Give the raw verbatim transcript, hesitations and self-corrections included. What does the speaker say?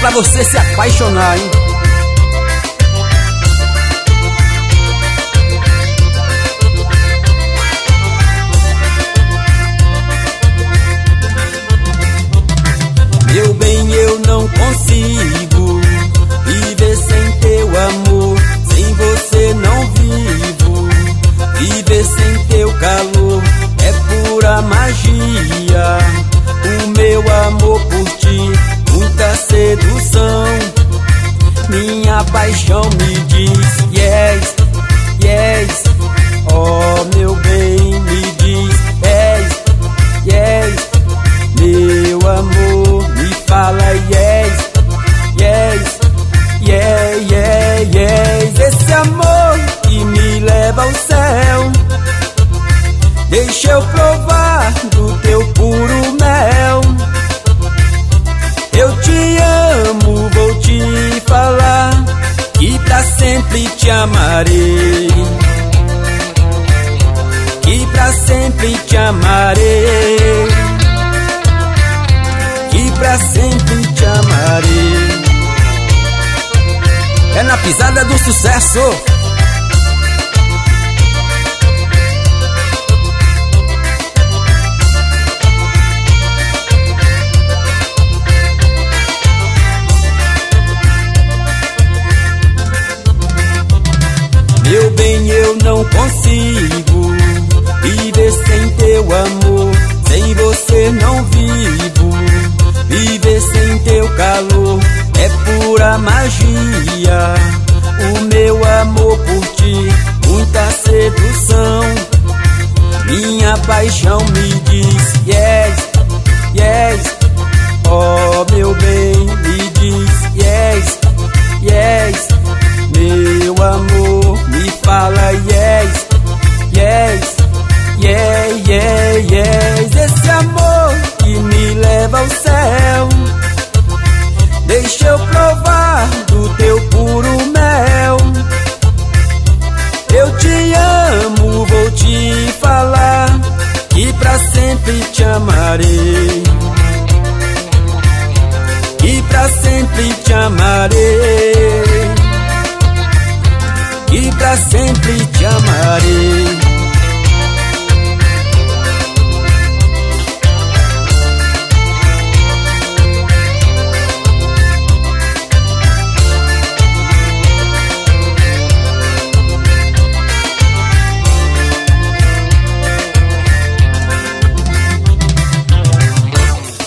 pra você se apaixonar, hein? Meu bem, eu não consigo viver sem teu amor. Sem você não vivo. Viver sem teu calor é pura magia. O meu amor por ti, muita sedução. Minha paixão me diz yes, yes. Oh, meu bem, me diz yes, yes. Meu amor, me fala yes, yes, yes, yes, yes. Esse amor que me leva ao céu, deixa eu provar do teu puro mel. Eu te amo, vou te falar, que pra sempre te amarei, que pra sempre te amarei, que pra sempre te amarei. É na pisada do sucesso. Meu bem, eu não consigo viver sem teu amor. Sem você não vivo. Viver sem teu calor é pura magia. O meu amor por ti, muita sedução. Minha paixão me diz yes, yes. Oh, meu bem, me diz yes, yes. Meu amor, me fala yes, yes, yes, yes, yes. Esse amor que me leva ao céu, deixa eu provar do teu puro mel. Eu te amo, vou te falar, que pra sempre te amarei, que pra sempre te amarei, que pra sempre te amarei.